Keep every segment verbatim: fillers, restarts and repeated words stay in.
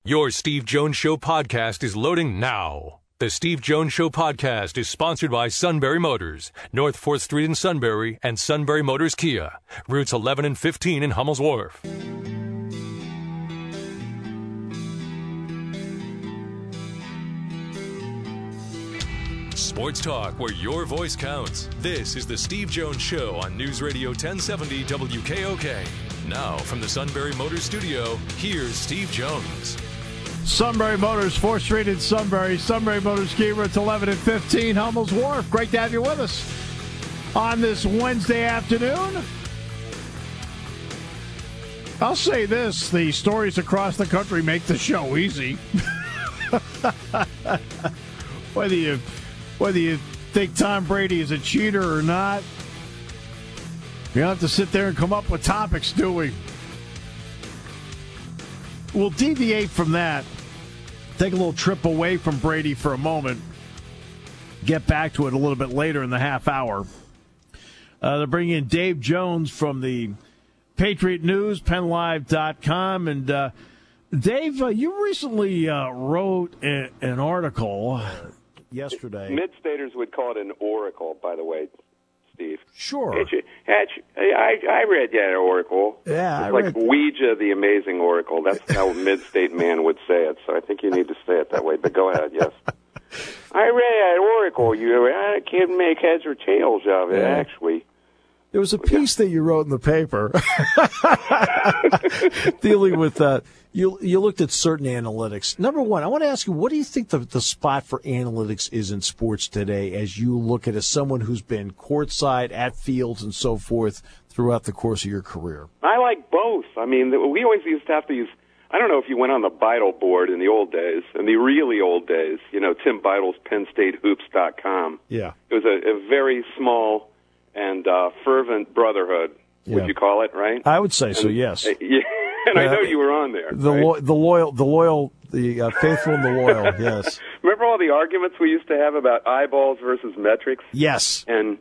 Your Steve Jones Show podcast is loading now. The Steve Jones Show podcast is sponsored by Sunbury Motors, North fourth Street in Sunbury, and Sunbury Motors Kia, routes eleven and fifteen in Hummel's Wharf. Sports talk where your voice counts. This is the Steve Jones Show on News Radio ten seventy W K O K. Now, from the Sunbury Motors studio, here's Steve Jones. Sunbury Motors, fourth Street in Sunbury. Sunbury Motors Kia, routes eleven and fifteen, Hummel's Wharf. Great to have you with us on this Wednesday afternoon. I'll say this, the stories across the country make the show easy. Whether you whether you think Tom Brady is a cheater or not, you don't have to sit there and come up with topics, do we? We'll deviate from that. Take a little trip away from Brady for a moment. Get back to it a little bit later in the half hour. Uh, they're bringing in Dave Jones from the Patriot News, Penn Live dot com. And, uh, Dave, uh, you recently uh, wrote a, an article yesterday. Mid-staters would call it an oracle, by the way, Steve. Sure. It's, it's, I, I read that oracle. Yeah, it's I like read... Ouija, the amazing oracle. That's how a mid-state man would say it, so I think you need to say it that way. But go ahead, yes. I read that oracle. You, I can't make heads or tails of it, yeah. actually. There was a piece that you wrote in the paper dealing with uh, you. You looked at certain analytics. Number one, I want to ask you, what do you think the, the spot for analytics is in sports today as you look at as someone who's been courtside, at fields, and so forth throughout the course of your career? I like both. I mean, we always used to have to use, I don't know if you went on the Beidle board in the old days, in the really old days, you know, Tim Beidle's Penn State Hoops dot com. Yeah. It was a, a very small and uh, fervent brotherhood, would yeah. you call it, right? I would say and, so, yes. Uh, yeah, and uh, I know you were on there. The right? lo- the loyal, the loyal, the uh, faithful and the loyal, yes. Remember all the arguments we used to have about eyeballs versus metrics? Yes. And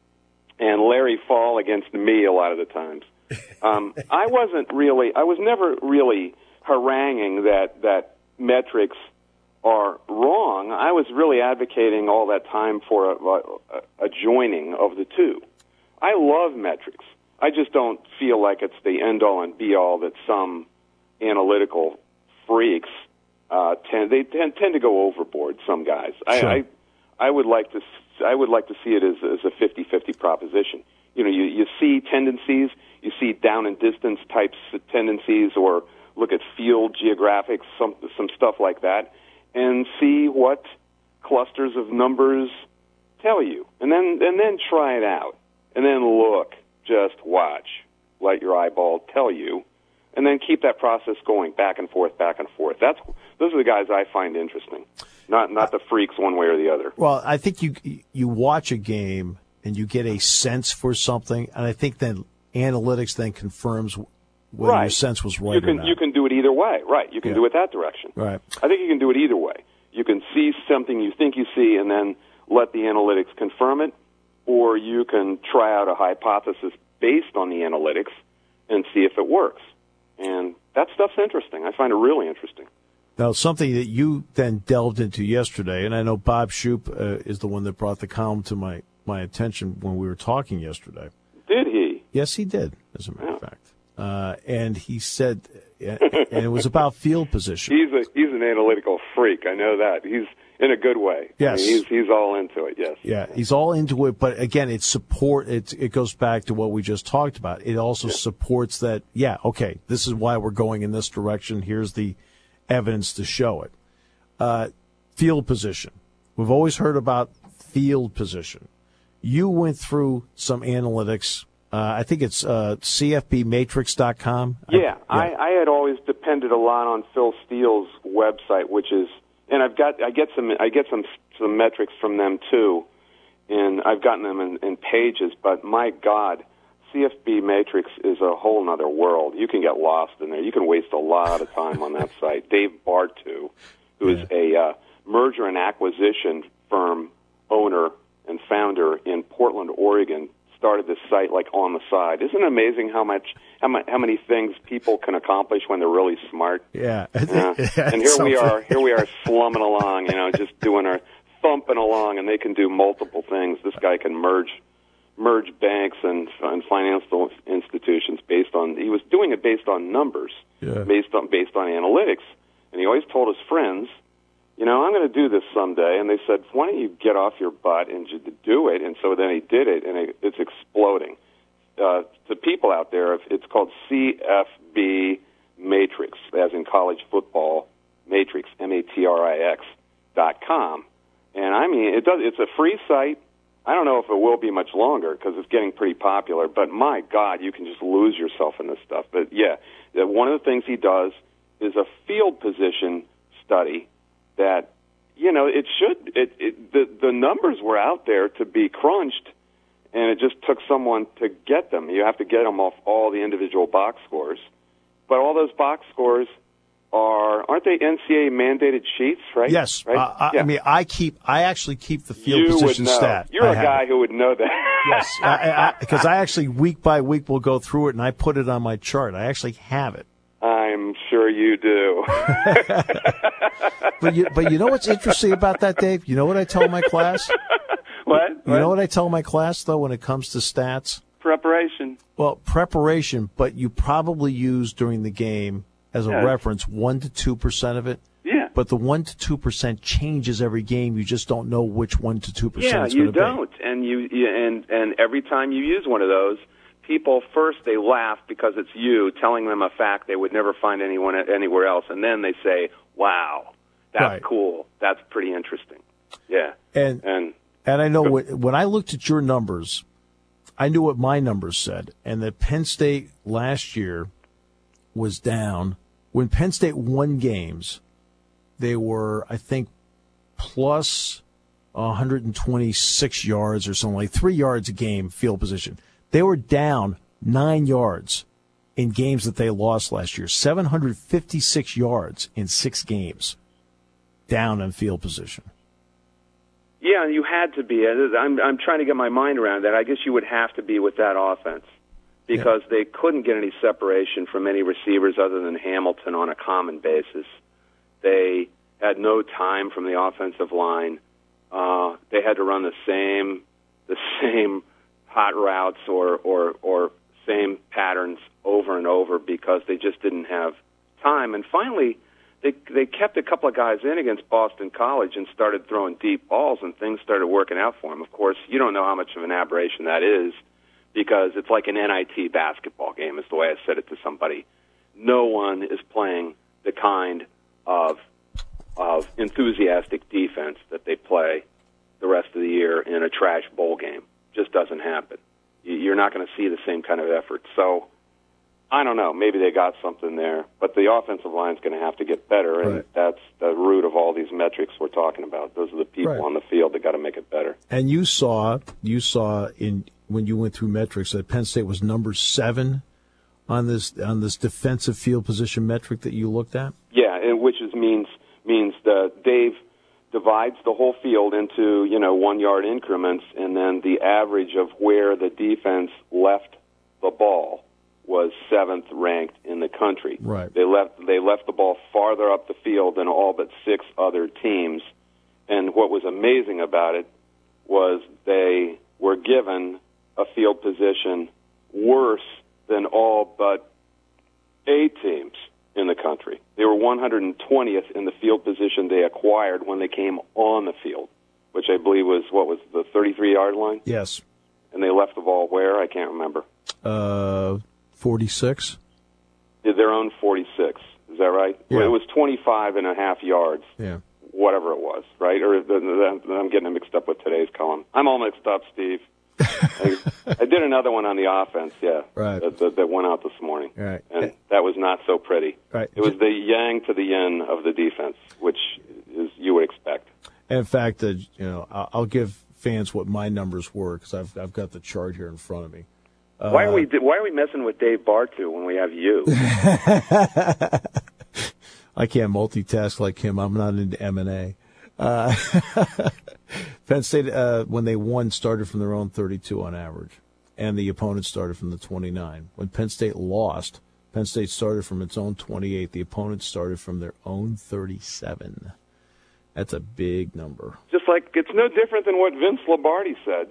and Larry Fall against me a lot of the times. Um, I wasn't really, I was never really haranguing that, that metrics are wrong. I was really advocating all that time for a, a, a joining of the two. I love metrics. I just don't feel like it's the end-all and be-all that some analytical freaks uh, tend. They tend, tend to go overboard. Some guys. Sure. I, I I would like to I would like to see it as, as a fifty-fifty proposition. You know, you, you see tendencies, you see down and distance types of tendencies, or look at field geographics, some some stuff like that, and see what clusters of numbers tell you, and then and then try it out, and then look, just watch, let your eyeball tell you, and then keep that process going back and forth, back and forth. That's those are the guys I find interesting, not not the freaks one way or the other. Well, I think you you watch a game and you get a sense for something, and I think then analytics then confirms whether right. your sense was right you can, or not. You can do it either way, right? You can yeah. do it that direction. Right. I think you can do it either way. You can see something you think you see and then let the analytics confirm it, or you can try out a hypothesis based on the analytics and see if it works. And that stuff's interesting. I find it really interesting. Now, something that you then delved into yesterday, and I know Bob Shoop uh, is the one that brought the column to my, my attention when we were talking yesterday. Did he? Yes, he did, as a matter yeah. of fact. Uh, and he said, and it was about field position. He's a he's an analytical freak. I know that. He's in a good way. Yes, I mean, he's he's all into it. Yes. Yeah, he's all into it. But again, it support. It it goes back to what we just talked about. It also yeah. supports that. Yeah, okay, this is why we're going in this direction. Here's the evidence to show it. Uh, field position. We've always heard about field position. You went through some analytics. Uh, I think it's uh, C F B matrix dot com. Yeah, I, yeah. I, I had always depended a lot on Phil Steele's website, which is, and I've got, I get some, I get some, some metrics from them too, and I've gotten them in, in pages. But my God, C F B Matrix is a whole other world. You can get lost in there. You can waste a lot of time on that site. Dave Bartu, who yeah. is a uh, merger and acquisition firm owner and founder in Portland, Oregon, started this site like on the side. Isn't it amazing how much how, much, how many things people can accomplish when they're really smart? Yeah. yeah. And here we are, here we are slumming along, you know, just doing our thumping along, and they can do multiple things. This guy can merge merge banks and, and financial institutions based on, he was doing it based on numbers, yeah. based on based on analytics. And he always told his friends, you know, I'm going to do this someday. And they said, why don't you get off your butt and just do it? And so then he did it, and it, it's exploding. Uh, to people out there, it's called C F B Matrix, as in college football matrix, M A T R I X dot com. And I mean, it does. It's a free site. I don't know if it will be much longer because it's getting pretty popular. But my God, you can just lose yourself in this stuff. But yeah, one of the things he does is a field position study that, you know, it should. It, it the the numbers were out there to be crunched, and it just took someone to get them. You have to get them off all the individual box scores, but all those box scores are aren't they N C A A mandated sheets, right? Yes. Right? Uh, I, yeah. I mean, I keep. I actually keep the field you position would know. stat. You're I a have guy it. who would know that. Yes, because I, I, I actually week by week will go through it and I put it on my chart. I actually have it. I'm sure you do. But you, but you know what's interesting about that, Dave? You know what I tell my class? What? You what? know what I tell my class, though, when it comes to stats? Preparation. Well, preparation, but you probably use during the game as a Yes. reference one to two percent of it. Yeah. But the one to two percent changes every game. You just don't know which one to two percent Yeah, it's going you to be. don't. And you, you and and every time you use one of those, people first they laugh because it's you telling them a fact they would never find anyone anywhere else, and then they say, "Wow, that's Right. cool. That's pretty interesting." Yeah. And And and I know when, when I looked at your numbers, I knew what my numbers said, and that Penn State last year was down. When Penn State won games, they were, I think, plus one hundred twenty-six yards or something, like three yards a game field position. They were down nine yards in games that they lost last year, seven hundred fifty-six yards in six games down in field position. yeah, you had to be. I'm I'm trying to get my mind around that. I guess you would have to be with that offense because yeah. they couldn't get any separation from any receivers other than Hamilton on a common basis. They had no time from the offensive line. Uh, they had to run the same the same hot routes or, or or same patterns over and over because they just didn't have time. And finally, they they kept a couple of guys in against Boston College and started throwing deep balls, and things started working out for them. Of course, you don't know how much of an aberration that is because it's like an N I T basketball game is the way I said it to somebody. No one is playing the kind of of enthusiastic defense that they play the rest of the year in a trash bowl game. Just doesn't happen. You're not going to see the same kind of effort. So, I don't know. Maybe they got something there. But the offensive line's going to have to get better, and right. that's the root of all these metrics we're talking about. Those are the people right. on the field that got to make it better. And you saw, you saw in when you went through metrics that Penn State was number seven on this on this defensive field position metric that you looked at? Yeah, and which is means means that Dave divides the whole field into, you know, one-yard increments, and then the average of where the defense left the ball was seventh ranked in the country. Right. They left they left the ball farther up the field than all but six other teams. And what was amazing about it was they were given a field position worse than all but eight teams in the country. They were one hundred twentieth in the field position they acquired when they came on the field, which I believe was, what was the thirty-three-yard line? Yes. And they left the ball where? I can't remember. Uh, forty-six. Their own forty-six. Is that right? Yeah. Well, it was twenty-five and a half yards. Yeah. Whatever it was, right? Or the, the, I'm getting it mixed up with today's column. I'm all mixed up, Steve. I, I did another one on the offense, yeah, right. that, that, that went out this morning, right. and that was not so pretty. Right. It was the yang to the yin of the defense, which is you would expect. And in fact, uh, you know, I'll, I'll give fans what my numbers were because I've I've got the chart here in front of me. Uh, why are we Why are we messing with Dave Bartu when we have you? I can't multitask like him. I'm not into M and A. Uh, Penn State, uh, when they won, started from their own thirty-two on average. and the opponent started from the twenty-nine. When Penn State lost, Penn State started from its own twenty-eight. The opponent started from their own thirty-seven. That's a big number. Just like it's no different than what Vince Lombardi said.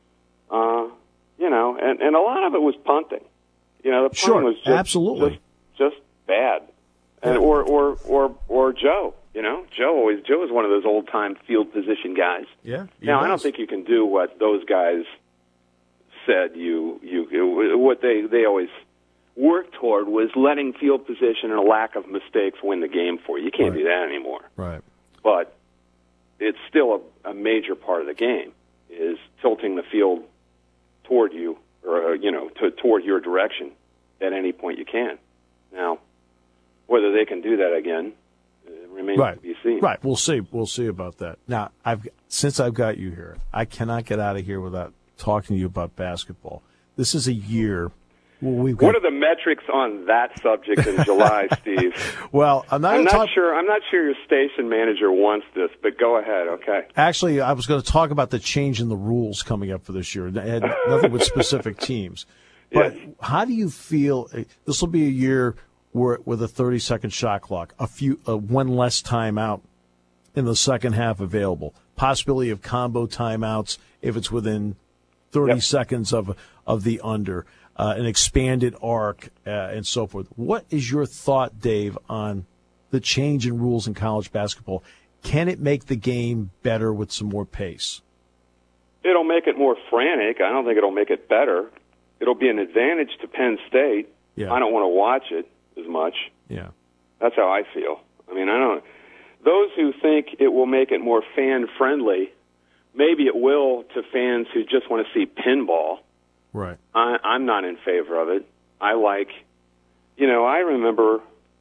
Uh, you know, and, and a lot of it was punting. You know, the punting sure, was just, absolutely. just, just bad. And, or, or, or, or Joe. You know, Joe always Joe was one of those old time field position guys. Yeah. Now does. I don't think you can do what those guys said. You you what they they always worked toward was letting field position and a lack of mistakes win the game for you. You can't right. do that anymore. Right. But it's still a, a major part of the game is tilting the field toward you or uh, you know to, toward your direction at any point you can. Now, whether they can do that again. It remains right. to be seen. Right. We'll see. We'll see about that. Now, I've since I've got you here, I cannot get out of here without talking to you about basketball. This is a year where we've got... What are the metrics on that subject in July, Steve? Well, I'm not, I'm not talk... sure. I'm not sure your station manager wants this, but go ahead. Okay. Actually, I was going to talk about the change in the rules coming up for this year. It had nothing with specific teams. But yes. How do you feel? This will be a year. Were with a thirty-second shot clock, a few, uh, one less timeout in the second half available, possibility of combo timeouts if it's within thirty yep. seconds of of the under, uh, an expanded arc, uh, and so forth. What is your thought, Dave, on the change in rules in college basketball? Can it make the game better with some more pace? It'll make it more frantic. I don't think it'll make it better. It'll be an advantage to Penn State. Yeah. I don't want to watch it as much. Yeah. That's how I feel. I mean, I don't. Those who think it will make it more fan-friendly, maybe it will to fans who just want to see pinball. Right. I, I'm not in favor of it. I like, you know, I remember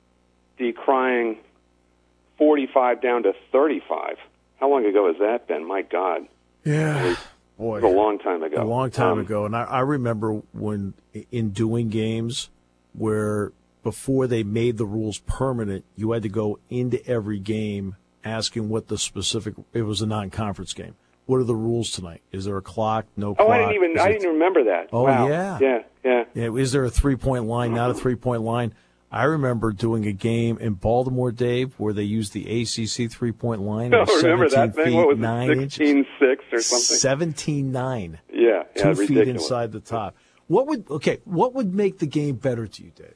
decrying forty-five down to thirty-five. How long ago has that been? My God. Yeah. Boy. It was a long time ago. A long time um, ago. And I, I remember when, in doing games where before they made the rules permanent, you had to go into every game asking what the specific, it was a non-conference game. What are the rules tonight? Is there a clock? No oh, clock? I didn't even, Is I it, didn't remember that. Oh, wow. yeah. Yeah, yeah. Yeah. Is there a three-point line, not a three-point line? I remember doing a game in Baltimore, Dave, where they used the A C C three-point line. I don't remember that thing. What was nine it, sixteen six or something? seventeen nine. Yeah, yeah, Two ridiculous. feet inside the top. What would, okay, what would make the game better to you, Dave?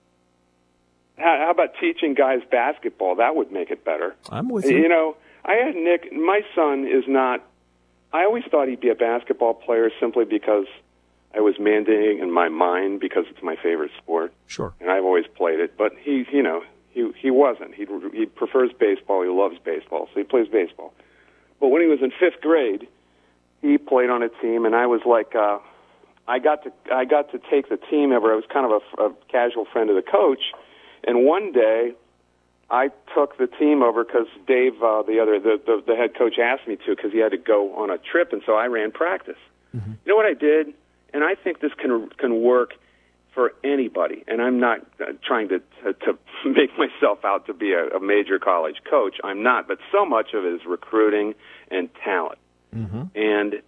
How, how about teaching guys basketball? That would make it better. I'm with you. You know, I had Nick, my son is not, I always thought he'd be a basketball player simply because I was mandating in my mind because it's my favorite sport. Sure. And I've always played it. But he, you know, he he wasn't. He he prefers baseball. He loves baseball, so he plays baseball. But when he was in fifth grade, he played on a team, and I was like, uh, I got to I got to take the team over. I was kind of a, a casual friend of the coach, and one day I took the team over because Dave, uh, the other the, the the head coach, asked me to because he had to go on a trip, and so I ran practice. Mm-hmm. You know what I did? And I think this can can work for anybody. And I'm not uh, trying to, to to make myself out to be a, a major college coach. I'm not. But so much of it is recruiting and talent. Mm-hmm. And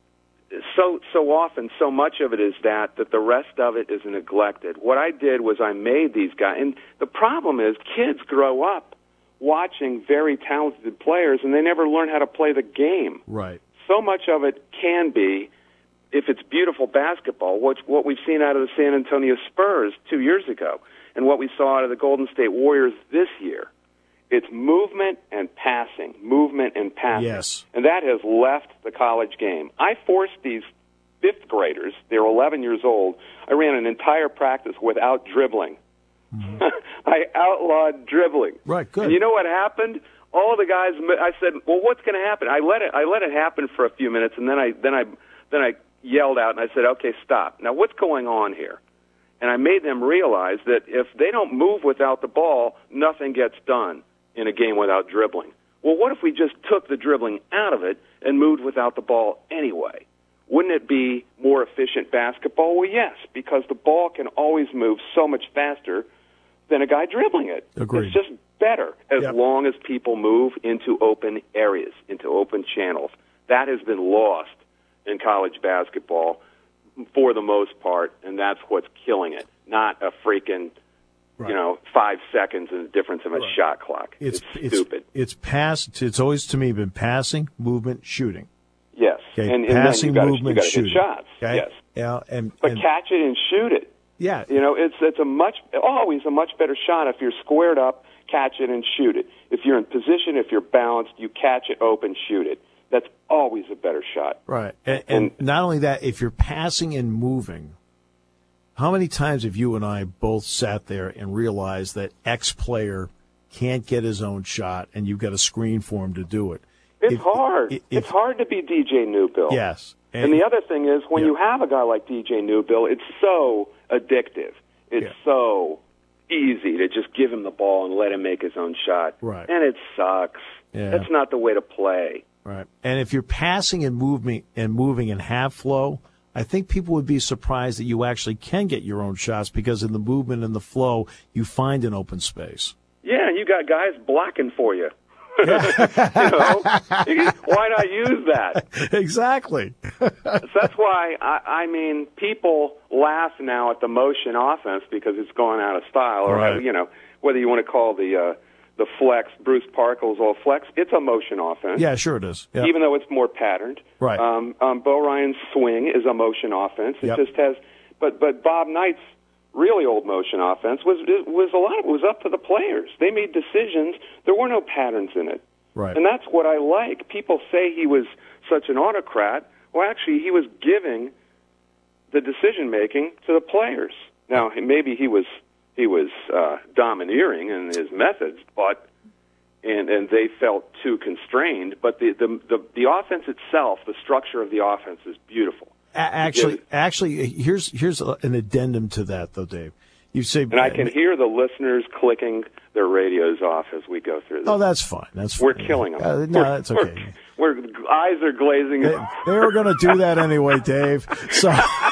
so so often, so much of it is that that the rest of it is neglected. What I did was I made these guys. And the problem is kids grow up watching very talented players, and they never learn how to play the game. Right. So much of it can be, if it's beautiful basketball, what, what we've seen out of the San Antonio Spurs two years ago and what we saw out of the Golden State Warriors this year, it's movement and passing, movement and passing. Yes. And that has left the college game. I forced these fifth graders, they were eleven years old, I ran an entire practice without dribbling. Mm-hmm. I outlawed dribbling. Right, good. And you know what happened? All the guys, I said, well, what's going to happen? I let it, I let it happen for a few minutes, and then I, then I, then I yelled out and I said, okay, stop. Now, what's going on here? And I made them realize that if they don't move without the ball, nothing gets done in a game without dribbling. Well, what if we just took the dribbling out of it and moved without the ball anyway? Wouldn't it be more efficient basketball? Well, yes, because the ball can always move so much faster than a guy dribbling it. Agreed. It's just better as yep. long as people move into open areas, into open channels. That has been lost in college basketball for the most part, and that's what's killing it, not a freaking, right. you know, five seconds and the difference of a right. shot clock. It's, it's stupid. It's, it's pass. It's always, to me, been passing, movement, shooting. Yes. Okay. And, and passing, then you movement, gotta, you shooting. gotta hit shots. Okay. Yes. Yeah, and, but and, catch it and shoot it. Yeah. You know, it's it's a much always a much better shot if you're squared up, catch it and shoot it. If you're in position, if you're balanced, you catch it open, shoot it. That's always a better shot. Right. And, and, and not only that, if you're passing and moving, how many times have you and I both sat there and realized that X player can't get his own shot and you've got a screen for him to do it? It's if, hard. If, it's hard to be D J Newbill. Yes. And, and the other thing is, when yeah. you have a guy like D J Newbill, it's so addictive. It's yeah. so easy to just give him the ball and let him make his own shot. Right. And it sucks. Yeah. That's not the way to play. Right. And if you're passing and moving and moving in half flow, I think people would be surprised that you actually can get your own shots, because in the movement and the flow, you find an open space. Yeah, and you got guys blocking for you. you know, why not use that? Exactly. That's why I, I mean, people laugh now at the motion offense because it's gone out of style, or right. you know, whether you want to call the uh, the flex Bruce Parkles all flex, it's a motion offense. Yeah, sure it is. Yep. Even though it's more patterned. Right. Um, um, Bo Ryan's swing is a motion offense. It yep. just has, but but Bob Knight's really old motion offense was was a lot of it was up to the players. They made decisions. There were no patterns in it. Right. And that's what I like. People say he was such an autocrat. Well, actually, he was giving the decision making to the players. Now, maybe he was he was uh, domineering in his methods, but and and they felt too constrained. But the the the, the offense itself, the structure of the offense, is beautiful. Actually, actually, here's here's an addendum to that, though, Dave. You say, and I can hear the listeners clicking their radios off as we go through this. Oh, that's fine. That's fine. We're killing them. Uh, no, we're, that's okay. We're, we're eyes are glazing. They, they were going to do that anyway, Dave. So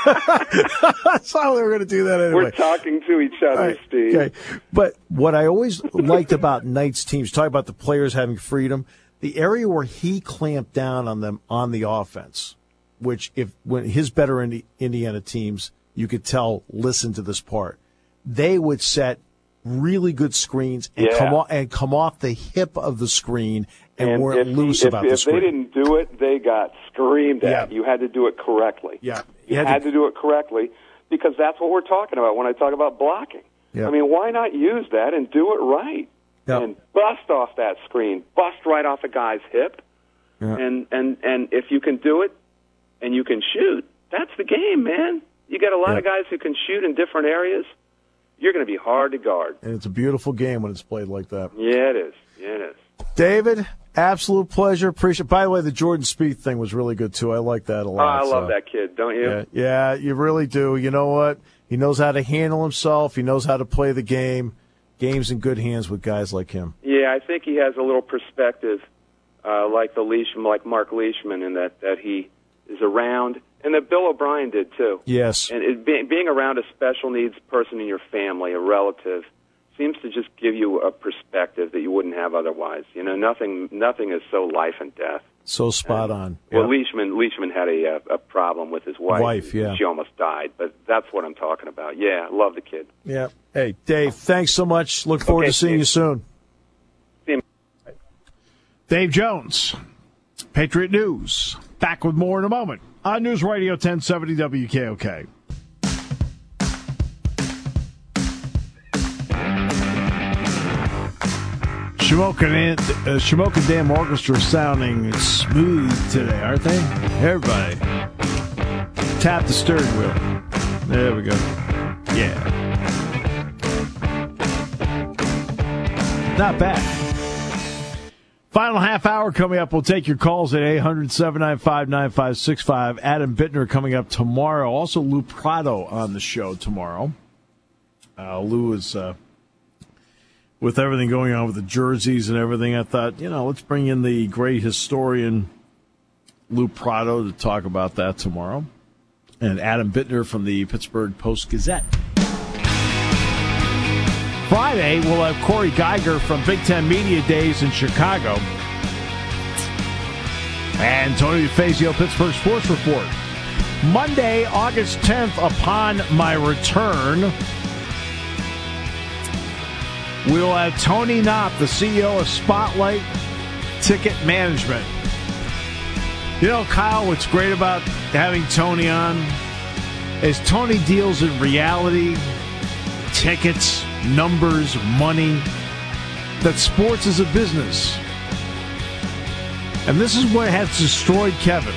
that's how they were going to do that anyway. We're talking to each other, right, Steve. Okay. But what I always liked about Knight's teams, talk about the players having freedom, the area where he clamped down on them on the offense, which if when his better Indi- Indiana teams, you could tell, listen to this part. They would set really good screens and yeah. come off and come off the hip of the screen and, and weren't if, loose if, about if the screen. If they didn't do it, they got screamed at. Yeah. You had to do it correctly. Yeah, you, you had, had to, to do it correctly, because that's what we're talking about when I talk about blocking. Yep. I mean, why not use that and do it right? Yep. And bust off that screen, bust right off a guy's hip, yep. and and and if you can do it and you can shoot, that's the game, man. You got a lot yep. of guys who can shoot in different areas. You're going to be hard to guard. And it's a beautiful game when it's played like that. Yeah, it is. Yeah, it is. David, absolute pleasure. Appreciate. By the way, the Jordan Spieth thing was really good too. I like that a lot. Oh, I love so. that kid, don't you? Yeah, yeah, you really do. You know what? He knows how to handle himself. He knows how to play the game. Game's in good hands with guys like him. Yeah, I think he has a little perspective, uh, like the Leishman, like Mark Leishman, in that that he is around. And that Bill O'Brien did, too. Yes. And it, being, being around a special needs person in your family, a relative, seems to just give you a perspective that you wouldn't have otherwise. You know, nothing nothing is so life and death. So spot and, on. Well, yep. Leishman, Leishman had a, a problem with his wife. Wife, yeah. She almost died, but that's what I'm talking about. Yeah, I love the kid. Yeah. Hey, Dave, thanks so much. Look forward okay, to seeing Steve. you soon. See you. Dave Jones, Patriot News. Back with more in a moment on News Radio ten seventy W K O K. Shamokin and, uh, Shamokin Dam Orchestra sounding smooth today, aren't they? Everybody, tap the steering wheel. There we go. Yeah. Not bad. Final half hour coming up. We'll take your calls at eight hundred, seven nine five, nine five six five. Adam Bittner coming up tomorrow. Also, Lou Prado on the show tomorrow. Uh, Lou is, uh, with everything going on with the jerseys and everything, I thought, you know, let's bring in the great historian Lou Prado to talk about that tomorrow. And Adam Bittner from the Pittsburgh Post-Gazette. Friday, we'll have Corey Geiger from Big Ten Media Days in Chicago. And Tony DeFazio, Pittsburgh Sports Report. Monday, August tenth, upon my return, we'll have Tony Knott, the C E O of Spotlight Ticket Management. You know, Kyle, what's great about having Tony on is Tony deals in reality, tickets, numbers, money, that sports is a business. And this is what has destroyed Kevin.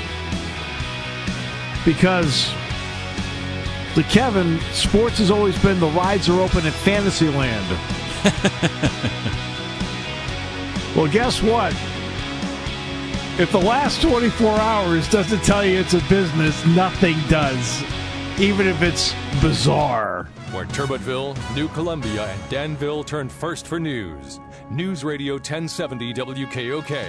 Because to Kevin, sports has always been the rides are open at Fantasyland. Well, guess what? If the last twenty-four hours doesn't tell you it's a business, nothing does, even if it's bizarre. Where Turbotville, New Columbia, and Danville turn first for news. News Radio ten seventy W K O K.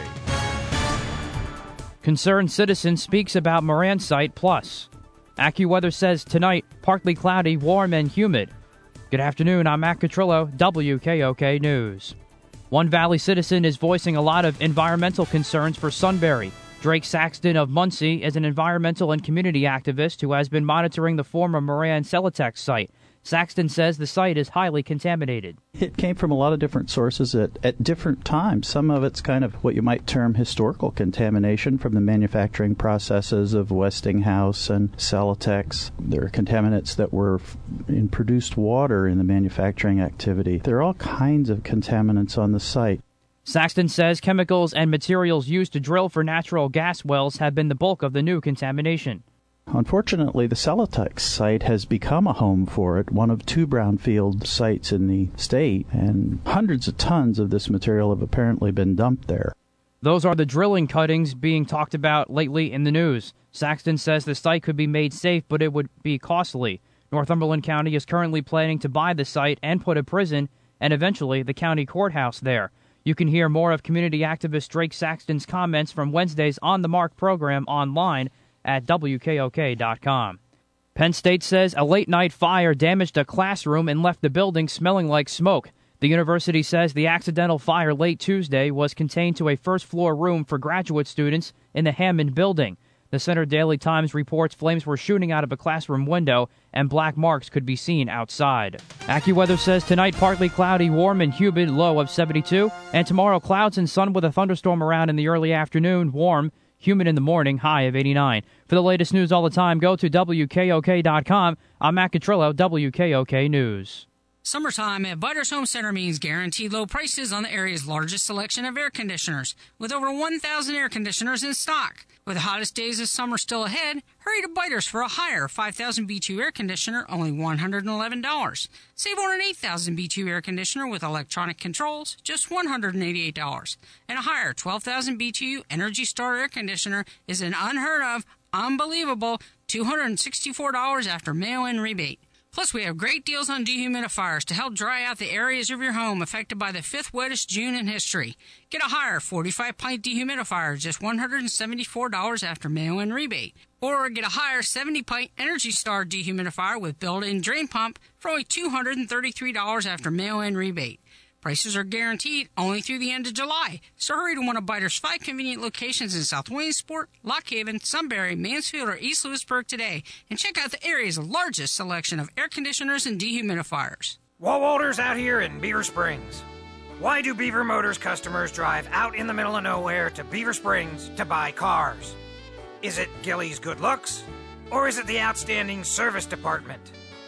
Concerned citizen speaks about Moran site plus. AccuWeather says tonight, partly cloudy, warm, and humid. Good afternoon, I'm Matt Catrillo, W K O K News. One Valley citizen is voicing a lot of environmental concerns for Sunbury. Drake Saxton of Muncie is an environmental and community activist who has been monitoring the former Moran Celotex site. Saxton says the site is highly contaminated. It came from a lot of different sources at, at different times. Some of it's kind of what you might term historical contamination from the manufacturing processes of Westinghouse and Celotex. There are contaminants that were in produced water in the manufacturing activity. There are all kinds of contaminants on the site. Saxton says chemicals and materials used to drill for natural gas wells have been the bulk of the new contamination. Unfortunately, the Celotex site has become a home for it, one of two brownfield sites in the state, and hundreds of tons of this material have apparently been dumped there. Those are the drilling cuttings being talked about lately in the news. Saxton says the site could be made safe, but it would be costly. Northumberland County is currently planning to buy the site and put a prison and eventually the county courthouse there. You can hear more of community activist Drake Saxton's comments from Wednesday's On the Mark program online at W K O K dot com. Penn State says a late-night fire damaged a classroom and left the building smelling like smoke. The university says the accidental fire late Tuesday was contained to a first-floor room for graduate students in the Hammond building. The Center Daily Times reports flames were shooting out of a classroom window and black marks could be seen outside. AccuWeather says tonight partly cloudy, warm and humid, low of seventy-two, and tomorrow clouds and sun with a thunderstorm around in the early afternoon, warm, humid in the morning, high of eighty-nine. For the latest news all the time, go to W K O K dot com. I'm Matt Catrillo, W K O K News. Summertime at Biters Home Center means guaranteed low prices on the area's largest selection of air conditioners, with over one thousand air conditioners in stock. With the hottest days of summer still ahead, hurry to Biters for a higher five thousand B two air conditioner, only one hundred eleven dollars. Save on an eight thousand B two air conditioner with electronic controls, just one hundred eighty-eight dollars. And a higher twelve thousand B two Energy Star air conditioner is an unheard of, unbelievable two hundred sixty-four dollars after mail-in rebate. Plus, we have great deals on dehumidifiers to help dry out the areas of your home affected by the fifth wettest June in history. Get a higher forty-five pint dehumidifier, just one hundred seventy-four dollars after mail-in rebate. Or get a higher seventy pint Energy Star dehumidifier with built-in drain pump for only two hundred thirty-three dollars after mail-in rebate. Prices are guaranteed only through the end of July, so hurry to one of Biters' five convenient locations in South Williamsport, Lock Haven, Sunbury, Mansfield, or East Lewisburg today, and check out the area's largest selection of air conditioners and dehumidifiers. Wall Walters out here in Beaver Springs. Why do Beaver Motors customers drive out in the middle of nowhere to Beaver Springs to buy cars? Is it Gilly's good looks? Or is it the outstanding service department?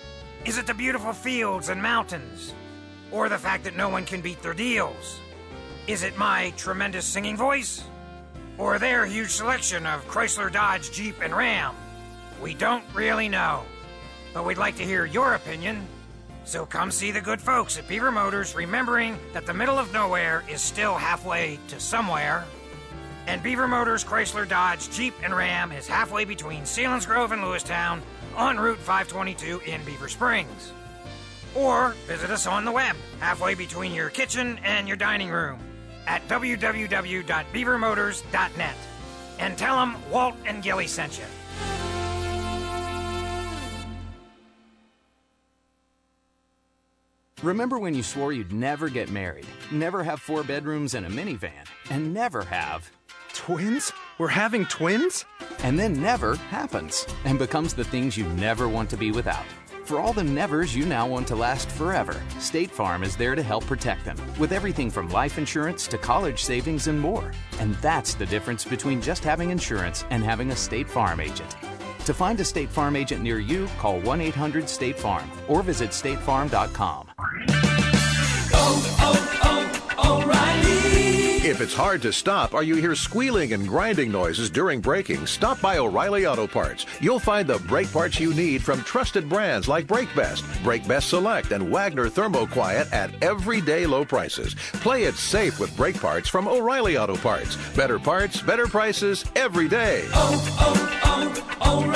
Is it the beautiful fields and mountains? Or the fact that no one can beat their deals? Is it my tremendous singing voice? Or their huge selection of Chrysler, Dodge, Jeep, and Ram? We don't really know. But we'd like to hear your opinion. So come see the good folks at Beaver Motors, remembering that the middle of nowhere is still halfway to somewhere. And Beaver Motors, Chrysler, Dodge, Jeep, and Ram is halfway between Selinsgrove and Lewistown on Route five twenty-two in Beaver Springs. Or visit us on the web, halfway between your kitchen and your dining room, at w w w dot beaver motors dot net. And tell them Walt and Gilly sent you. Remember when you swore you'd never get married, never have four bedrooms and a minivan, and never have... Twins? We're having twins? And then never happens and becomes the things you never want to be without. For all the nevers you now want to last forever, State Farm is there to help protect them with everything from life insurance to college savings and more. And that's the difference between just having insurance and having a State Farm agent. To find a State Farm agent near you, call one eight hundred state farm or visit state farm dot com. Oh, oh, oh, O'Reilly. If it's hard to stop or you hear squealing and grinding noises during braking, stop by O'Reilly Auto Parts. You'll find the brake parts you need from trusted brands like Brake Best, Brake Best Select, and Wagner Thermoquiet at everyday low prices. Play it safe with brake parts from O'Reilly Auto Parts. Better parts, better prices every day. Oh,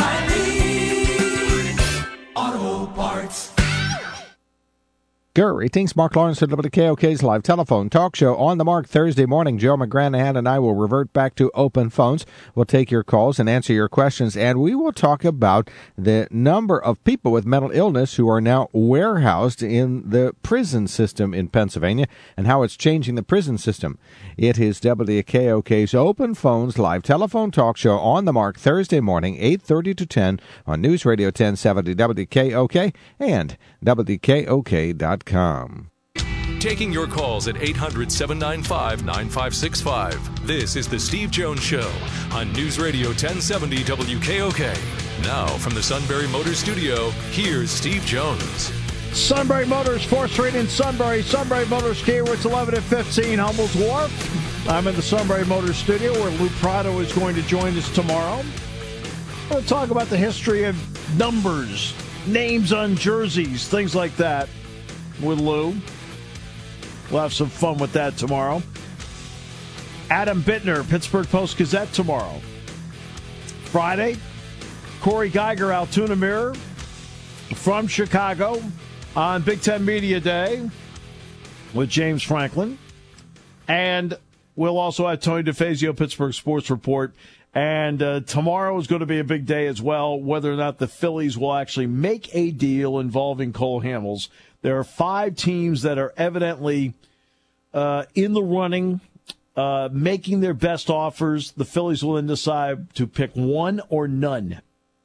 oh, oh, O'Reilly Auto Parts. Greetings, Mark Lawrence at W K O K's live telephone talk show on the Mark Thursday morning. Joe McGranahan and I will revert back to open phones. We'll take your calls and answer your questions, and we will talk about the number of people with mental illness who are now warehoused in the prison system in Pennsylvania and how it's changing the prison system. It is W K O K's open phones live telephone talk show on the Mark Thursday morning, eight thirty to ten on News Radio ten seventy W K O K and W K O K dot com. Taking your calls at eight hundred, seven nine five, nine five six five. This is the Steve Jones Show on News Radio ten seventy W K O K. Now from the Sunbury Motors Studio, here's Steve Jones. Sunbury Motors, fourth Street in Sunbury. Sunbury Motors Kia, where it's eleven and fifteen, Hummel's Wharf. I'm in the Sunbury Motors Studio, where Lou Prado is going to join us tomorrow. We'll talk about the history of numbers, names on jerseys, things like that with Lou. We'll have some fun with that tomorrow. Adam Bittner, Pittsburgh Post-Gazette tomorrow. Friday, Corey Geiger, Altoona Mirror from Chicago on Big Ten Media Day with James Franklin. And we'll also have Tony DeFazio, Pittsburgh Sports Report. And uh, tomorrow is going to be a big day as well, whether or not the Phillies will actually make a deal involving Cole Hamels. There are five teams that are evidently uh, in the running, uh, making their best offers. The Phillies will then decide to pick one or none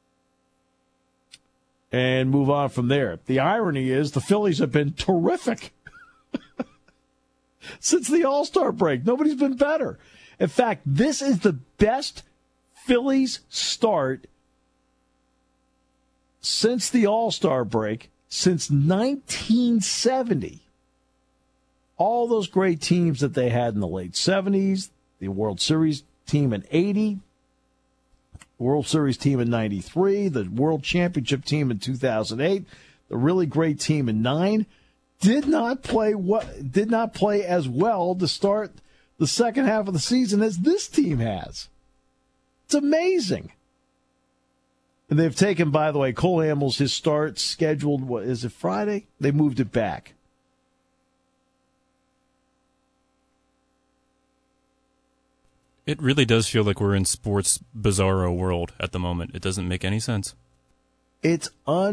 and move on from there. The irony is the Phillies have been terrific since the All-Star break. Nobody's been better. In fact, this is the best Phillies start since the All-Star break, since nineteen seventy. All those great teams that they had in the late seventies, the World Series team in eighty, World Series team in ninety-three, the World Championship team in two thousand eight, the really great team in nine, did not play what did not play as well to start the second half of the season as this team has. It's amazing. And they've taken, by the way, Cole Hamels, his start scheduled, what is it, Friday? They moved it back. It really does feel like we're in sports bizarro world at the moment. It doesn't make any sense. It's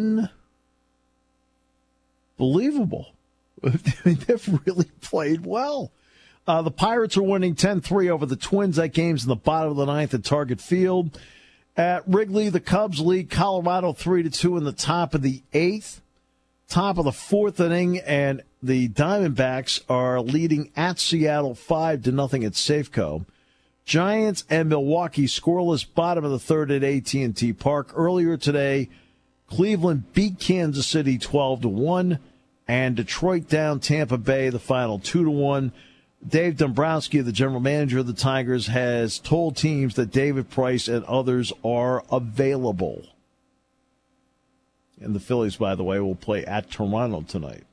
unbelievable. They've really played well. Uh, the Pirates are winning ten three over the Twins. That game's in the bottom of the ninth at Target Field. At Wrigley, the Cubs lead Colorado three to two in the top of the eighth. Top of the fourth inning, and the Diamondbacks are leading at Seattle five to nothing at Safeco. Giants and Milwaukee scoreless bottom of the third at A T and T Park. Earlier today, Cleveland beat Kansas City twelve to one, and Detroit down Tampa Bay the final two to one. Dave Dombrowski, the general manager of the Tigers, has told teams that David Price and others are available. And the Phillies, by the way, will play at Toronto tonight.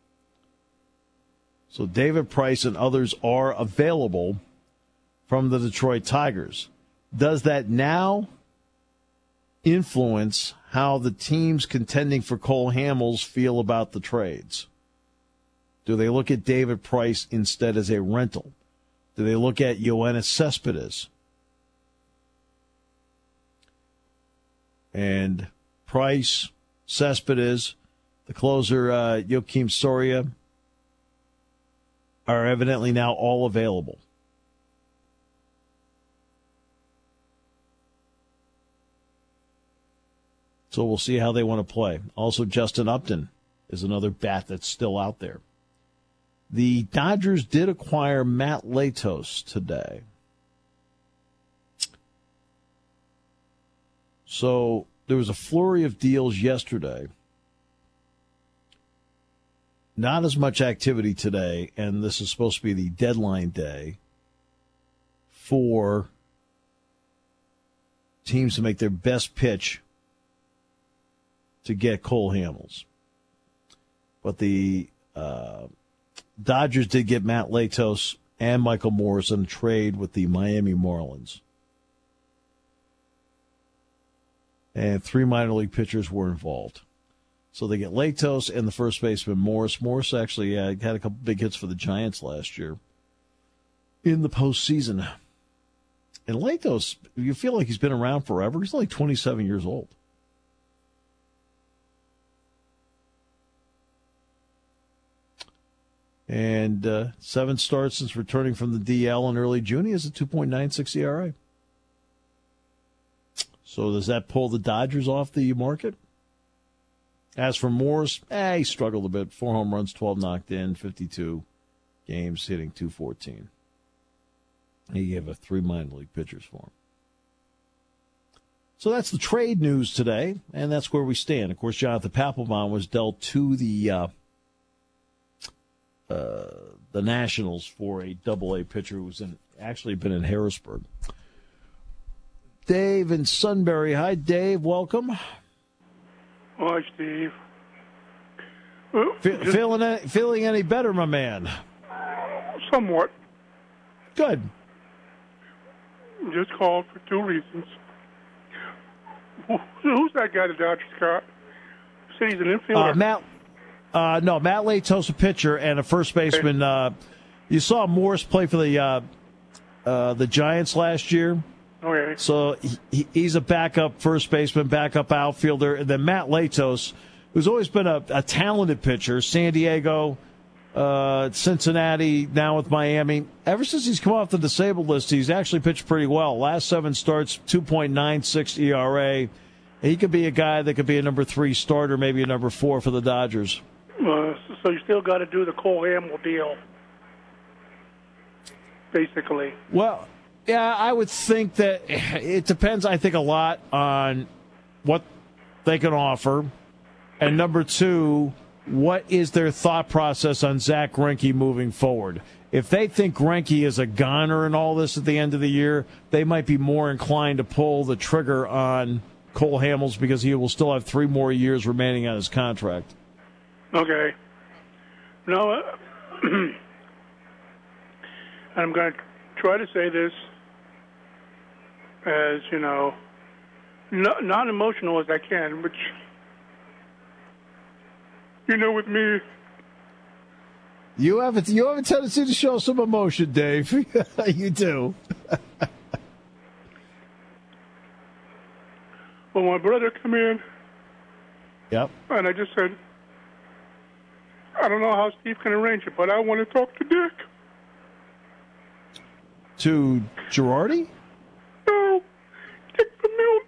So David Price and others are available from the Detroit Tigers. Does that now influence how the teams contending for Cole Hamels feel about the trades? Do they look at David Price instead as a rental? Do they look at Yoenis Cespedes? And Price, Cespedes, the closer uh, Joakim Soria are evidently now all available. So we'll see how they want to play. Also, Justin Upton is another bat that's still out there. The Dodgers did acquire Matt Latos today. So there was a flurry of deals yesterday. Not as much activity today, and this is supposed to be the deadline day for teams to make their best pitch to get Cole Hamels. But the uh, Dodgers did get Matt Latos and Michael Morris in a trade with the Miami Marlins. And three minor league pitchers were involved. So they get Latos and the first baseman Morris. Morris actually uh, had a couple big hits for the Giants last year in the postseason. And Latos, you feel like he's been around forever. He's only twenty-seven years old. And uh, seven starts since returning from the D L in early June. He has a two point nine six E R A. So does that pull the Dodgers off the market? As for Morris, eh, he struggled a bit. Four home runs, twelve knocked in, fifty-two games, hitting two fourteen. He gave a three minor league pitchers for him. So that's the trade news today, and that's where we stand. Of course, Jonathan Papelbon was dealt to the uh, uh, the Nationals for a double-A pitcher who's in, actually been in Harrisburg. Dave in Sunbury. Hi, Dave. Welcome. Hi, Steve. Fe- feeling, any, feeling any better, my man? Somewhat. Good. Just called for two reasons. Who's that guy the Dodgers got? Said he's an infielder. Uh, Matt, uh, no, Matt Latos, a pitcher, and a first baseman. Uh, you saw Morris play for the uh, uh, the Giants last year. Okay. So he, he's a backup first baseman, backup outfielder. And then Matt Latos, who's always been a, a talented pitcher, San Diego, uh, Cincinnati, now with Miami. Ever since he's come off the disabled list, he's actually pitched pretty well. Last seven starts, two point nine six E R A. He could be a guy that could be a number three starter, maybe a number four for the Dodgers. Uh, so you still got to do the Cole Hamels deal, basically. Well, yeah, I would think that it depends, I think, a lot on what they can offer. And number two, what is their thought process on Zach Greinke moving forward? If they think Greinke is a goner in all this at the end of the year, they might be more inclined to pull the trigger on Cole Hamels because he will still have three more years remaining on his contract. Okay. No, uh, I'm going to try to say this as, you know, not, not emotional as I can, but, you know, with me. You have a, you have a tendency to show some emotion, Dave. You do. Well, my brother came in. Yep. And I just said, I don't know how Steve can arrange it, but I want to talk to Dick. To Girardi? No, Dick Vermeil.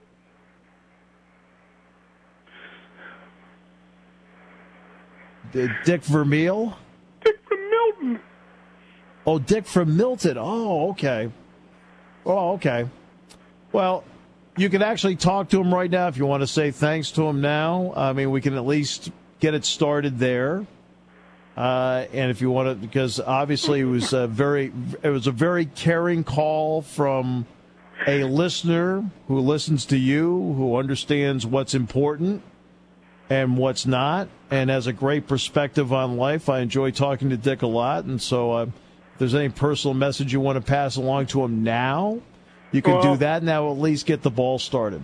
D- Dick Vermeil? Dick from Milton. Oh, Dick from Milton. Oh, okay. Oh, okay. Well, you can actually talk to him right now if you want to say thanks to him now. I mean, we can at least get it started there. Uh, and if you want to, because obviously it was a very, it was a very caring call from a listener who listens to you, who understands what's important and what's not, and has a great perspective on life. I enjoy talking to Dick a lot, and so uh, if there's any personal message you want to pass along to him now, you can well, do that, and that will at least get the ball started.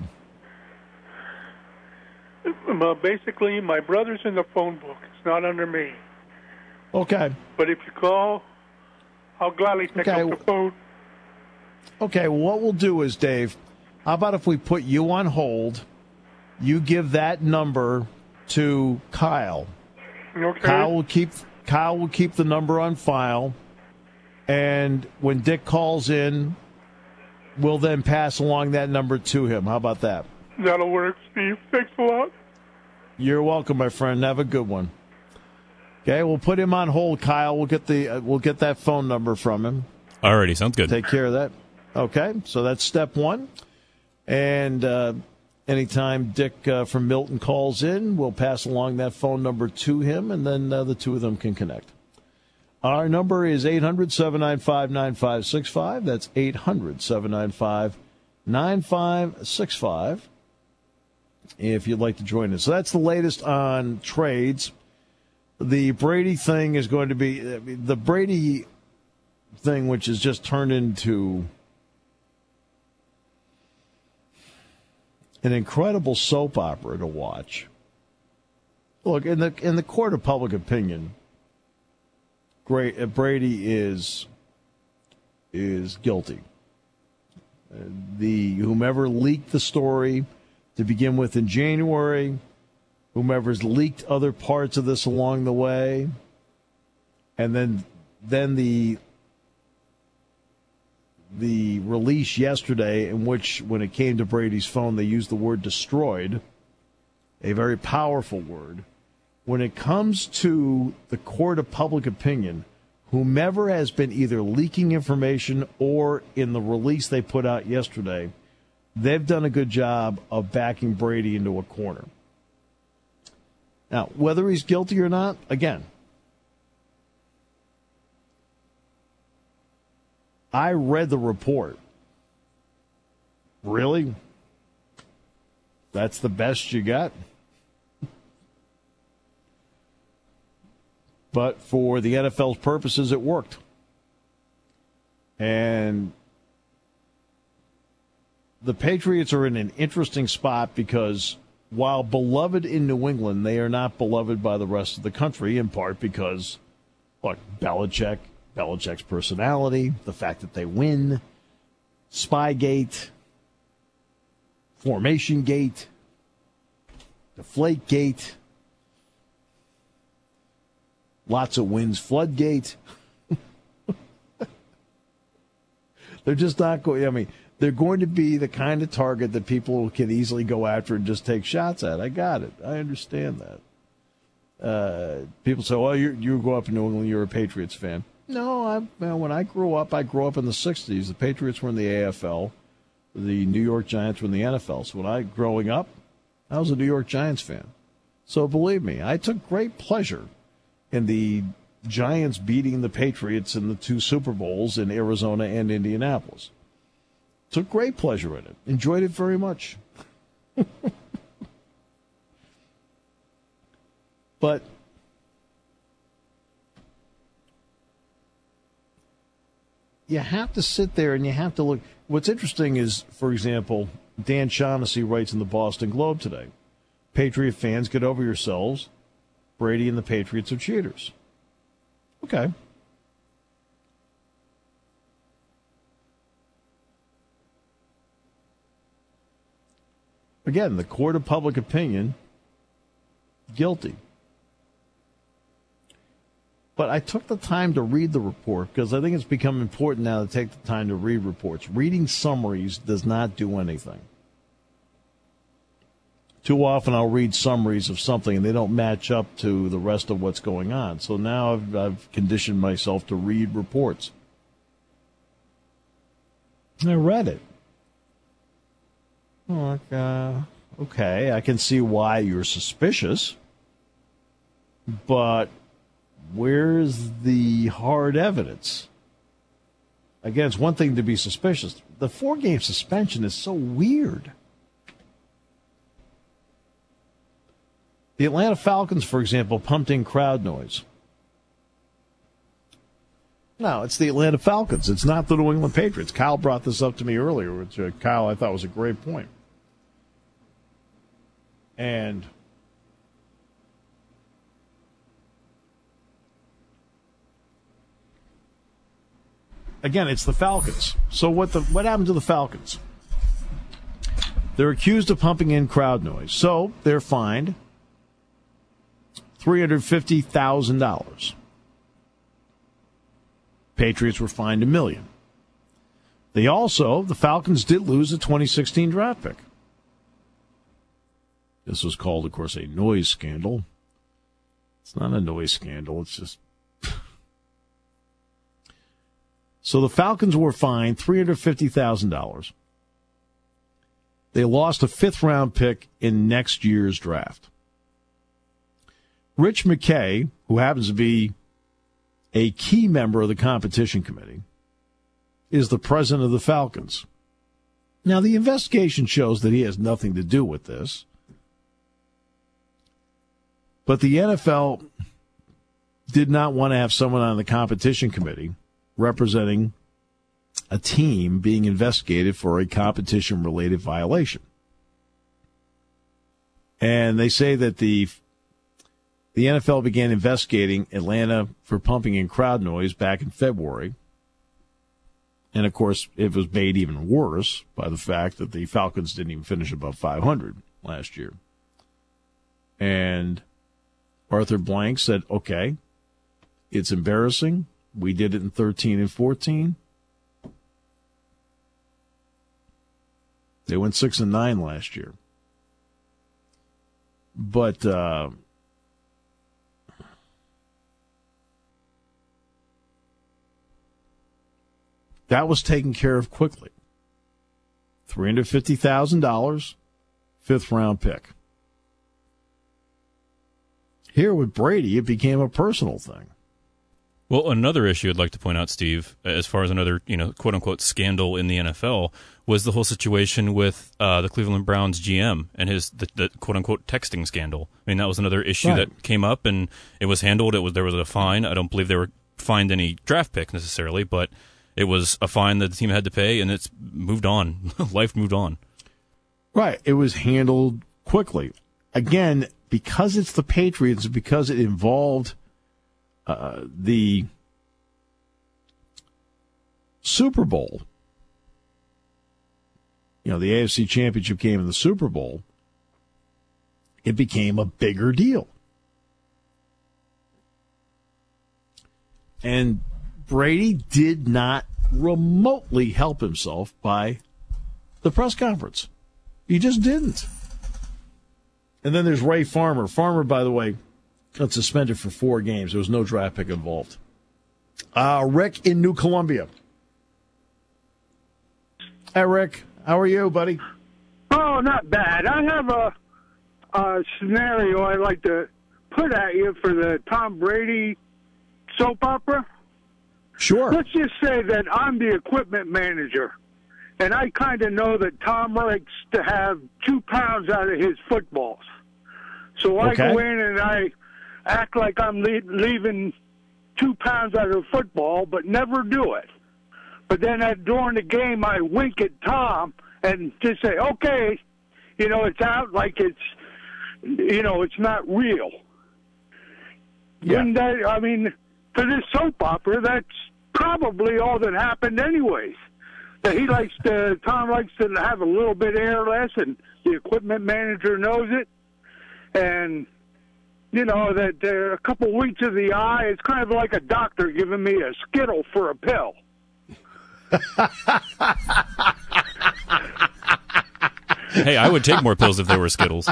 Well, basically, my brother's in the phone book. It's not under me. Okay. But if you call, I'll gladly pick okay. up the phone. Okay, well, what we'll do is, Dave, how about if we put you on hold, you give that number to Kyle. Okay. Kyle will keep Kyle will keep the number on file, and when Dick calls in, we'll then pass along that number to him. How about that? That'll work, Steve. Thanks a lot. You're welcome, my friend. Have a good one. Okay, we'll put him on hold, Kyle. We'll get the uh, we'll get that phone number from him. Alrighty, sounds good. Take care of that. Okay, so that's step one. And uh, anytime Dick uh, from Milton calls in, we'll pass along that phone number to him, and then uh, the two of them can connect. Our number is eight hundred, seven nine five, nine five six five. That's eight hundred, seven nine five, nine five six five. If you'd like to join us. So that's the latest on trades. The Brady thing is going to be the Brady thing, which has just turned into an incredible soap opera to watch. Look, in the in the court of public opinion, Brady is is guilty. The whomever leaked the story to begin with in January, whomever's leaked other parts of this along the way, and then then the the release yesterday in which, when it came to Brady's phone, they used the word destroyed, a very powerful word. When it comes to the court of public opinion, whomever has been either leaking information or in the release they put out yesterday, they've done a good job of backing Brady into a corner. Now, whether he's guilty or not, again, I read the report. Really? That's the best you got? But for the N F L's purposes, it worked. And the Patriots are in an interesting spot because while beloved in New England, they are not beloved by the rest of the country, in part because, look, Belichick, Belichick's personality, the fact that they win, Spygate, Formation Gate, Deflategate, lots of wins, Floodgate. They're just not going, I mean, they're going to be the kind of target that people can easily go after and just take shots at. I got it. I understand that. Uh, people say, well, you you grew up in New England, you're a Patriots fan. No, I, well, when I grew up, I grew up in the sixties. The Patriots were in the A F L. The New York Giants were in the N F L. So when I, growing up, I was a New York Giants fan. So believe me, I took great pleasure in the Giants beating the Patriots in the two Super Bowls in Arizona and Indianapolis. Took great pleasure in it. Enjoyed it very much. But you have to sit there and you have to look. What's interesting is, for example, Dan Shaughnessy writes in the Boston Globe today, Patriot fans, get over yourselves. Brady and the Patriots are cheaters. Okay. Again, the court of public opinion, guilty. But I took the time to read the report because I think it's become important now to take the time to read reports. Reading summaries does not do anything. Too often I'll read summaries of something and they don't match up to the rest of what's going on. So now I've, I've conditioned myself to read reports. I read it. Oh, uh, okay, I can see why you're suspicious, but where's the hard evidence? Again, it's one thing to be suspicious. The four-game suspension is so weird. The Atlanta Falcons, for example, pumped in crowd noise. No, it's the Atlanta Falcons. It's not the New England Patriots. Kyle brought this up to me earlier, which uh, Kyle I thought was a great point. And again, it's the Falcons. So what the what happened to the Falcons? They're accused of pumping in crowd noise. So they're fined three hundred fifty thousand dollars. Patriots were fined a million. They also, the Falcons did lose a twenty sixteen draft pick. This was called, of course, a noise scandal. It's not a noise scandal. It's just... So the Falcons were fined three hundred fifty thousand dollars. They lost a fifth-round pick in next year's draft. Rich McKay, who happens to be a key member of the competition committee, is the president of the Falcons. Now, the investigation shows that he has nothing to do with this. But the N F L did not want to have someone on the competition committee representing a team being investigated for a competition-related violation. And they say that the the N F L began investigating Atlanta for pumping in crowd noise back in February. And, of course, it was made even worse by the fact that the Falcons didn't even finish above five hundred last year. And Arthur Blank said, okay, it's embarrassing. We did it in thirteen and fourteen. They went six and nine last year. But uh, that was taken care of quickly. three hundred fifty thousand dollars, fifth round pick. Here with Brady, it became a personal thing. Well, another issue I'd like to point out, Steve, as far as another, you know, quote-unquote scandal in the N F L, was the whole situation with uh, the Cleveland Browns G M and his the, the quote-unquote texting scandal. I mean, that was another issue right. that came up, and it was handled. It was there was a fine. I don't believe they were fined any draft pick necessarily, but it was a fine that the team had to pay, and it's moved on. Life moved on. Right. It was handled quickly. Again, because it's the Patriots, because it involved uh, the Super Bowl, you know, the A F C Championship game and the Super Bowl, it became a bigger deal. And Brady did not remotely help himself by the press conference. He just didn't. And then there's Ray Farmer. Farmer, by the way, got suspended for four games. There was no draft pick involved. Uh, Rick in New Columbia. Hi, Rick. How are you, buddy? Oh, not bad. I have a, a scenario I'd like to put at you for the Tom Brady soap opera. Sure. Let's just say that I'm the equipment manager, and I kind of know that Tom likes to have two pounds out of his footballs. So I okay. go in and I act like I'm le- leaving two pounds out of the football, but never do it. But then at, during the game, I wink at Tom and just say, okay, you know, it's out like it's, you know, it's not real. Yeah. Wouldn't that, I mean, for this soap opera, that's probably all that happened anyways. That he likes to, Tom likes to have a little bit air less, and the equipment manager knows it. And, you know, that uh, a couple winks of the eye, it's kind of like a doctor giving me a Skittle for a pill. Hey, I would take more pills if they were Skittles.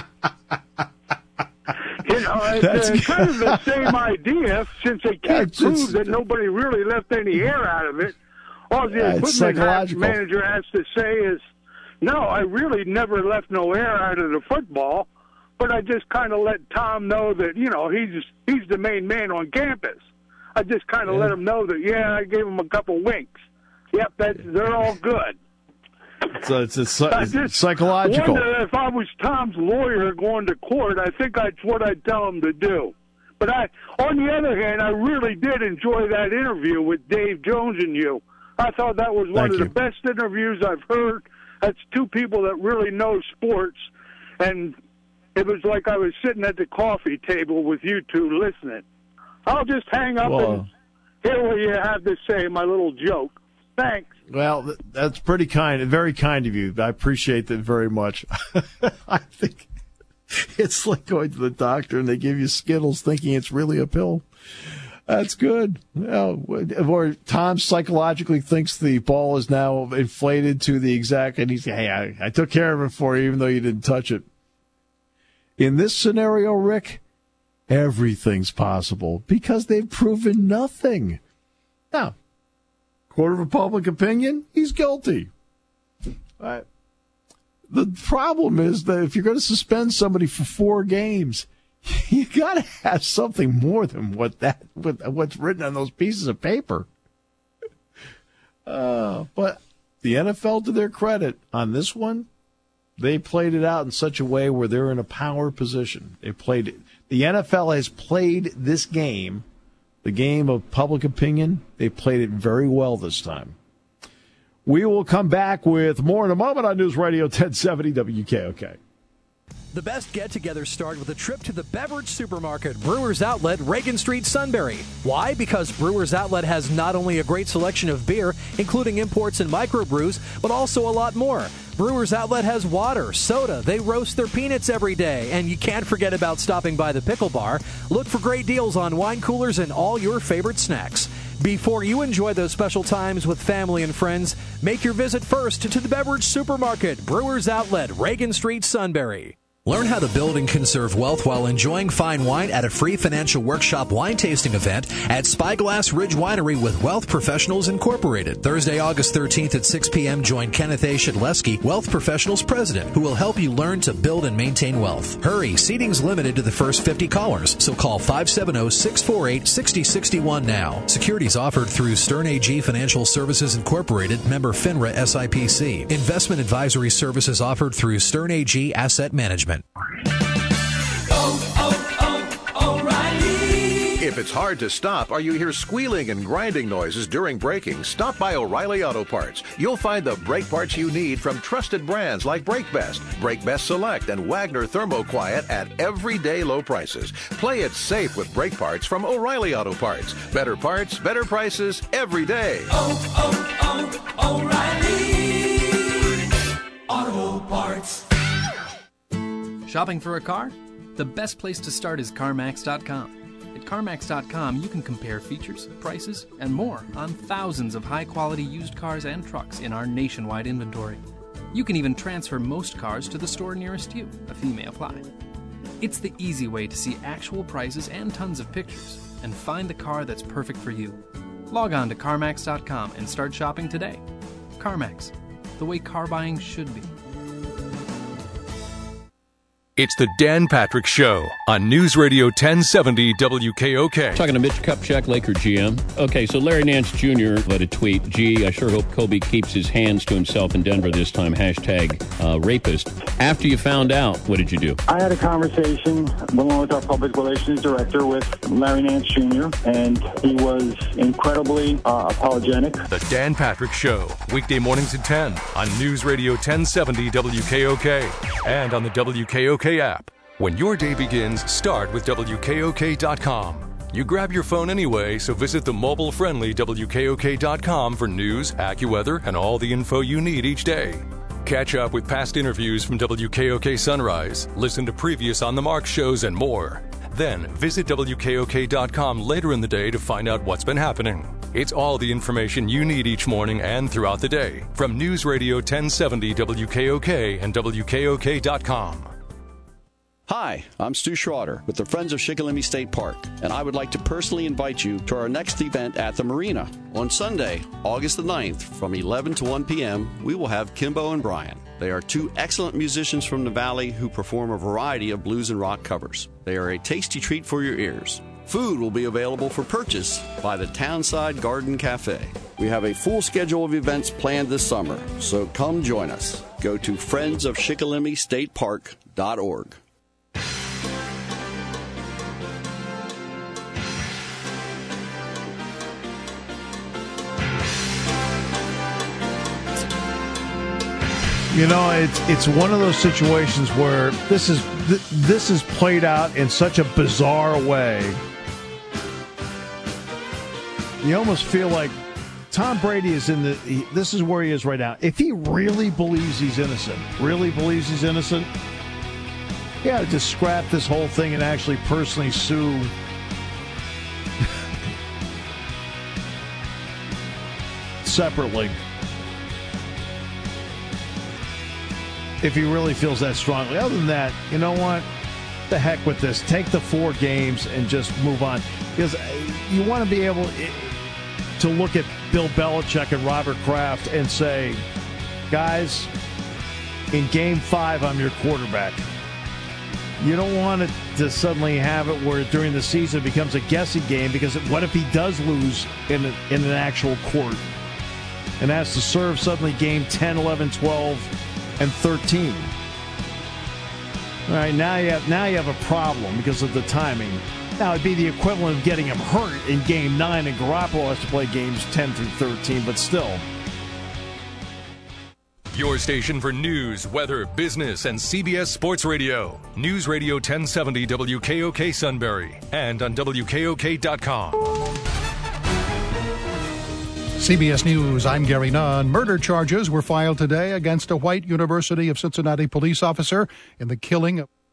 You know, it's uh, kind of the same idea, since they can't yeah, prove that nobody really left any air out of it. All the yeah, equipment manager has to say is, no, I really never left no air out of the football, but I just kind of let Tom know that, you know, he's he's the main man on campus. I just kind of yeah. let him know that, yeah, I gave him a couple winks. Yep, that, they're all good. So it's, it's, it's just psychological. I wonder if I was Tom's lawyer going to court, I think that's what I'd tell him to do. But I, on the other hand, I really did enjoy that interview with Dave Jones and you. I thought that was one Thank of you. the best interviews I've heard. That's two people that really know sports, and it was like I was sitting at the coffee table with you two listening. I'll just hang up well, and hear what you have to say, my little joke. Thanks. Well, that's pretty kind, very kind of you. I appreciate that very much. I think it's like going to the doctor and they give you Skittles thinking it's really a pill. That's good. Well, or Tom psychologically thinks the ball is now inflated to the exact, and he's, hey, I, I took care of it for you even though you didn't touch it. In this scenario, Rick, everything's possible because they've proven nothing. Now, court of public opinion, he's guilty. All right. The problem is that if you're going to suspend somebody for four games, you got to have something more than what that what, what's written on those pieces of paper. Uh, but the N F L, to their credit, on this one, they played it out in such a way where they're in a power position. They played it. The N F L has played this game, the game of public opinion. They played it very well this time. We will come back with more in a moment on News Radio ten seventy W K O K. The best get-togethers start with a trip to the beverage supermarket, Brewers Outlet, Reagan Street, Sunbury. Why? Because Brewers Outlet has not only a great selection of beer, including imports and microbrews, but also a lot more. Brewers Outlet has water, soda, they roast their peanuts every day, and you can't forget about stopping by the pickle bar. Look for great deals on wine coolers and all your favorite snacks. Before you enjoy those special times with family and friends, make your visit first to the beverage supermarket, Brewers Outlet, Reagan Street, Sunbury. Learn how to build and conserve wealth while enjoying fine wine at a free financial workshop wine tasting event at Spyglass Ridge Winery with Wealth Professionals Incorporated. Thursday, August thirteenth at six p.m. join Kenneth A. Shedleski, Wealth Professionals President, who will help you learn to build and maintain wealth. Hurry, seating's limited to the first fifty callers, so call five seven zero, six four eight, six zero six one now. Securities offered through Stern A G Financial Services Incorporated, member FINRA S I P C. Investment advisory services offered through Stern A G Asset Management. Oh, oh, O'Reilly. If it's hard to stop or you hear squealing and grinding noises during braking, stop by O'Reilly Auto Parts. You'll find the brake parts you need from trusted brands like Brake Best, Brake Best Select, and Wagner Thermoquiet at everyday low prices. Play it safe with brake parts from O'Reilly Auto Parts. Better parts, better prices every day. Oh, oh, oh, O'Reilly Auto Parts. Shopping for a car? The best place to start is CarMax dot com. At CarMax dot com, you can compare features, prices, and more on thousands of high-quality used cars and trucks in our nationwide inventory. You can even transfer most cars to the store nearest you. A fee may apply. It's the easy way to see actual prices and tons of pictures and find the car that's perfect for you. Log on to CarMax dot com and start shopping today. CarMax, the way car buying should be. It's the Dan Patrick Show on News Radio ten seventy W K O K. Talking to Mitch Kupchak, Laker G M. Okay, so Larry Nance Junior let a tweet, gee, I sure hope Kobe keeps his hands to himself in Denver this time, hashtag uh, rapist. After you found out, what did you do? I had a conversation along with our public relations director with Larry Nance Junior, and he was incredibly uh, apologetic. The Dan Patrick Show, weekday mornings at ten on News Radio ten seventy W K O K and on the W K O K app. When your day begins, start with W K O K dot com. You grab your phone anyway, so visit the mobile-friendly W K O K dot com for news, AccuWeather, and all the info you need each day. Catch up with past interviews from W K O K Sunrise, listen to previous On the Mark shows, and more. Then visit W K O K dot com later in the day to find out what's been happening. It's all the information you need each morning and throughout the day from News Radio ten seventy W K O K and W K O K dot com. Hi, I'm Stu Schroeder with the Friends of Shikellamy State Park, and I would like to personally invite you to our next event at the Marina. On Sunday, August the ninth, from eleven to one p.m., we will have Kimbo and Brian. They are two excellent musicians from the Valley who perform a variety of blues and rock covers. They are a tasty treat for your ears. Food will be available for purchase by the Townside Garden Cafe. We have a full schedule of events planned this summer, so come join us. Go to friends of shikellamy state park dot org. You know, it's it's one of those situations where this is th- this is played out in such a bizarre way. You almost feel like Tom Brady is in the. He, this is where he is right now. If he really believes he's innocent, really believes he's innocent, yeah, just scrap this whole thing and actually personally sue. Separately. If he really feels that strongly. Other than that, you know what? the heck with this. Take the four games and just move on. Because you want to be able to look at Bill Belichick and Robert Kraft and say, guys, in game five, I'm your quarterback. You don't want it to suddenly have it where during the season it becomes a guessing game, because what if he does lose in, a, in an actual court and has to serve suddenly game ten, eleven, twelve, and thirteen? All right, now you have, now you have a problem because of the timing. Now, it'd be the equivalent of getting him hurt in game nine, and Garoppolo has to play games ten through thirteen, but still. Your station for news, weather, business, and C B S Sports Radio. News Radio ten seventy W K O K Sunbury and on W K O K dot com. C B S News, I'm Gary Nunn. Murder charges were filed today against a white University of Cincinnati police officer in the killing of